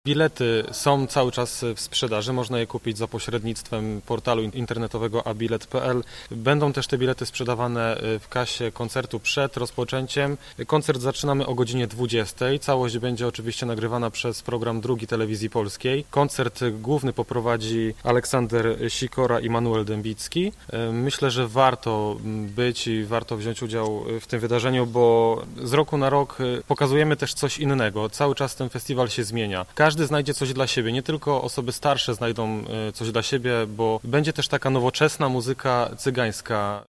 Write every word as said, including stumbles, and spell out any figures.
Bilety są cały czas w sprzedaży, można je kupić za pośrednictwem portalu internetowego a bilet kropka pe el. Będą też te bilety sprzedawane w kasie koncertu przed rozpoczęciem. Koncert zaczynamy o godzinie dwudziestej. Całość będzie oczywiście nagrywana przez program Drugi Telewizji Polskiej. Koncert główny poprowadzi Aleksander Sikora i Manuel Dębicki. Myślę, że warto być i warto wziąć udział w tym wydarzeniu, bo z roku na rok pokazujemy też coś innego. Cały czas ten festiwal się zmienia. Każdy znajdzie coś dla siebie, nie tylko osoby starsze znajdą coś dla siebie, bo będzie też taka nowoczesna muzyka cygańska.